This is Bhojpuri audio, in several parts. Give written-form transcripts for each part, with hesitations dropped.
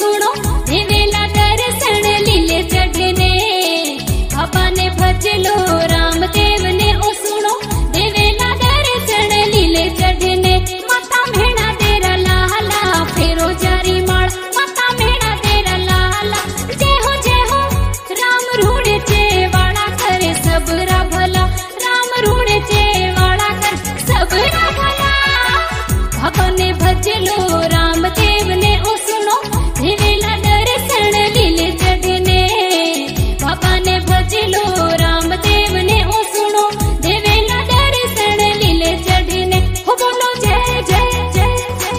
सुनो देवेला दर्शन लीले चढ़ने बाबा ने भज लो रामदेव ने ओ सुनो देवेला दर्शन लीले चढ़ने माता मेणा तेरा लाला फेरो जारी माळ माता मेणा तेरा लाला जय हो राम रूड़े चे वाड़ा करे सबरा भला राम रूड़े चे वाड़ा कर सबरा भला बाबा ने भज लो रामदेव ने ओ सुनो देवेला दर्शन लीले चढ़ने बाबा ने भज लो रामदेव ने ओ सुनो देवेला दर्शन लीले चढ़ने हो बोलो जय जय जय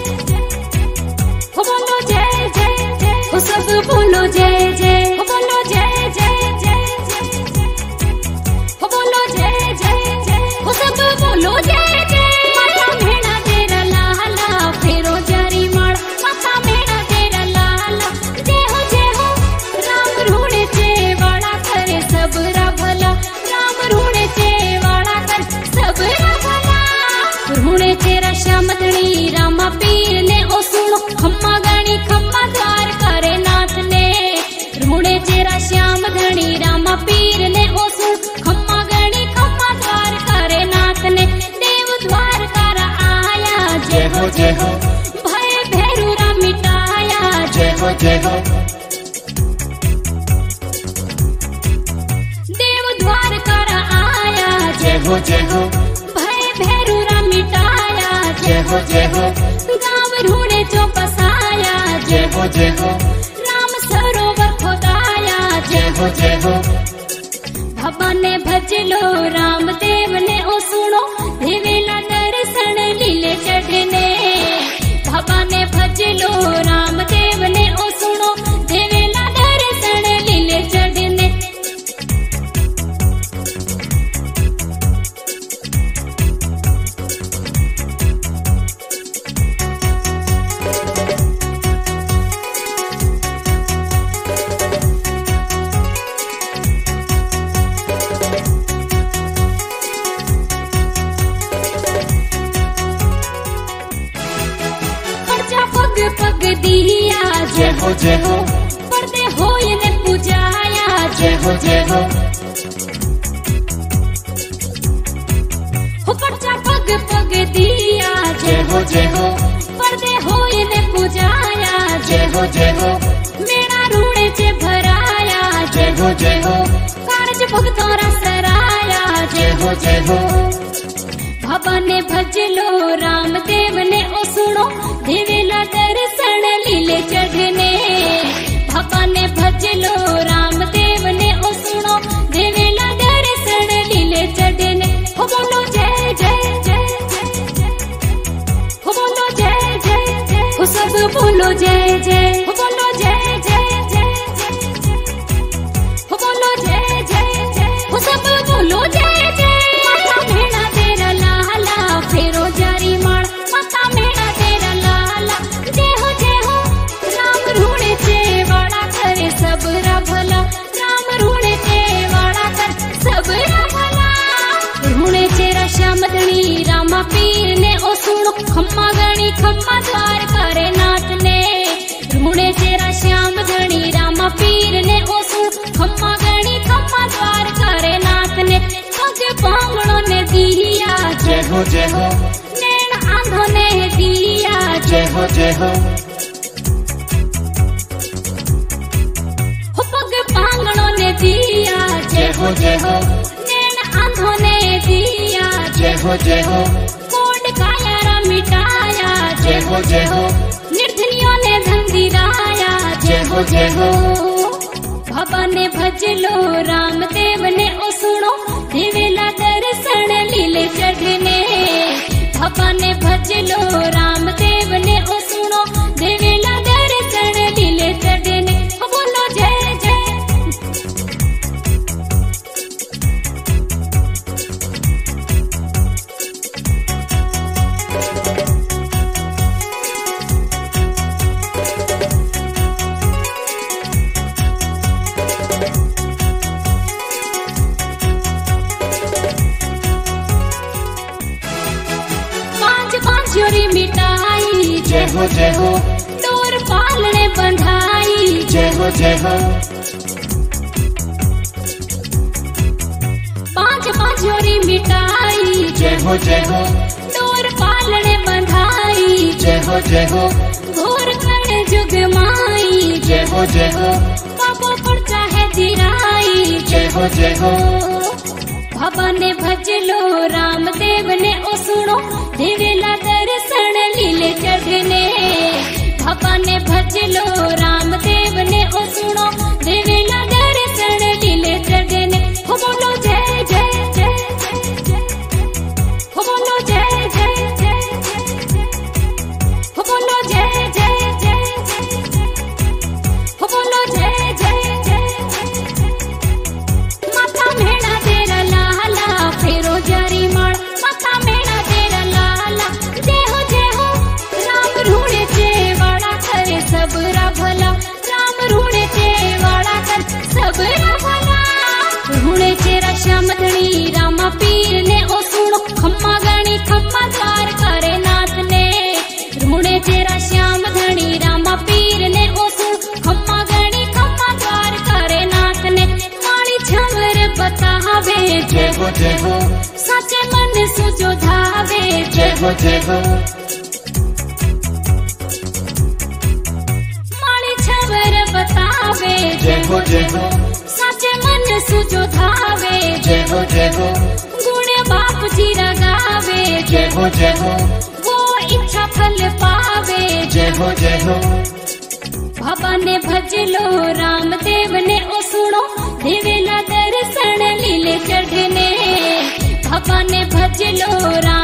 हो बोलो जय जय जय हो सब बोलो जय जय हो बोलो जय जय जय हो बोलो जय जय जय हो सब बोलो जय जय माता मेणा तेरा लाला फेरो जारी माळ माता मेणा तेरा लाला जय हो राम रूड़े चे वाड़ा करे सबरा भला राम रूड़े चे वाड़ा कर सबरा भला रूड़े तेरा श्यामधणी रामा पीर ने ओ सुनो खम्मा गाणी खम्मा द्वार करे नाथ ने रूड़े तेरा श्यामधणी रामा पीर ने ओ सुनो खम्मा गाणी खम्मा द्वार करे नाथ ने देव द्वार करा आया जय हो भय भैरूरा मिटाया जय हो देव द्वार करा आया जय हो भय भैरूरा मिटाया जय हो गाँव रूड़े चो बसाया जय हो राम सरोवर खोदाया जय हो बाबा ने भज लो रामदेव ने ओ सुनो देवेला दर्शन लीले चढ़ने बाबा ने भज लो रामदेव ने ओ सुनो देवेला दर्शन लीले चढ़ने पर्चा पग पग दिया जय हो पर्दे होय ने पूजाया जय हो हो पर्चा पग पग दिया जय हो पर्दे होय ने पूजाया जय हो मेरा रूड़े चे भराया जय हो कारज भगतोरा सराया जय हो बाबा ने भज लो रामदेव ने ओ सुनो देवेला दर्शन लीले चढ़ने बाबा ने भज लो रामदेव ने ओ सुनो देवेला दर्शन लीले चढ़ने हो बोलो जय जय जय हो बोलो जय जय जय हो सब बोलो जय जय हो बोलो जय जय जय हो बोलो जय जय जय हो सब बोलो जय जय माता मेणा तेरा लाला फेरो जारी माळ माता मेणा तेरा लाला जय हो राम रूड़े चे वाड़ा करे सबरा भला राम रूड़े चे वाड़ा कर सबरा भला रूड़े चेरा श्यामधणी रामा पीर ने ओ सुनो खम्मा गाणी खम्मा द्वार करे नाथ ने रूड़े चेरा श्यामधणी रामा पीर ने ओ सुनो खम्मा गाणी खम्मा द्वार करे नाथ ने पग पांगड़ों ने दिया जय हो नैन आंधों ने दिया जय हो हो पग पांगड़ों ने दिया जय हो नैन आंधों ने दिया जय हो कोड कायारा मिटाया जय हो निर्धनियों ने धन दिलाया जय हो बाबा ने भज लो रामदेव ने ओ सुनो देवेला दर्शन लीले चढ़ने बाबा ने भज लो रामदेव ने ओ सुनो देवेला दर्शन लीले चढ़ने हो बोलो जय जय जय हो डोर पालने बंधाई जय हो। पांच पांचोरी मिटाई जय हो जय हो। डोर पालने बंधाई जय हो जय हो। घोर कण जुग माई जय हो जय हो। पापो पर चाहे दिराई जय हो जय हो। बाबा ने भजलो रामदेव ने ओ सुनो देवेला दर्शन लीले चढ़ने। बाबा ने भजलो रामदेव ने ओ सुनो देवेला दर्शन लीले चढ़ने। हो बोलो जय जय जय जय जय, हो बोलो जय जय जय जय, हो बोलो जय जय जय जय, हो बोलो जय जय जय। माथा मेणा तेरा लाला फेरो जारी माळ, माथा मेणा तेरा लाला। जय हो राम रूणे चेवाड़ा करे सबरा भला, राम रूणे चेवाड़ा करे सबरा भला। रूणे चेरा श्याम धणी रामा पीर ने ओ सुनो खम्मा गणी खम्मा द्वार करे नाथ ने। रूणे चेरा श्याम धणी रामा पीर ने ओ सुनो खम्मा गणी खम्मा द्वार करे नाथ ने। माणी छवर बतावे जय हो जय हो। साचे मन सुजो धावे जय हो जय हो। माणी छवर बतावे जय हो जय हो। साचे मन सुजो धावे जय हो जय हो। गुण बाप जी रगावे जय हो जय हो। वो इच्छा फल पावे जय हो जय हो। बाबा ने भजलो रामदेव ने ओ सुनो देवेला दर्शन लीले चढ़ने। बाबा ने भजलो राम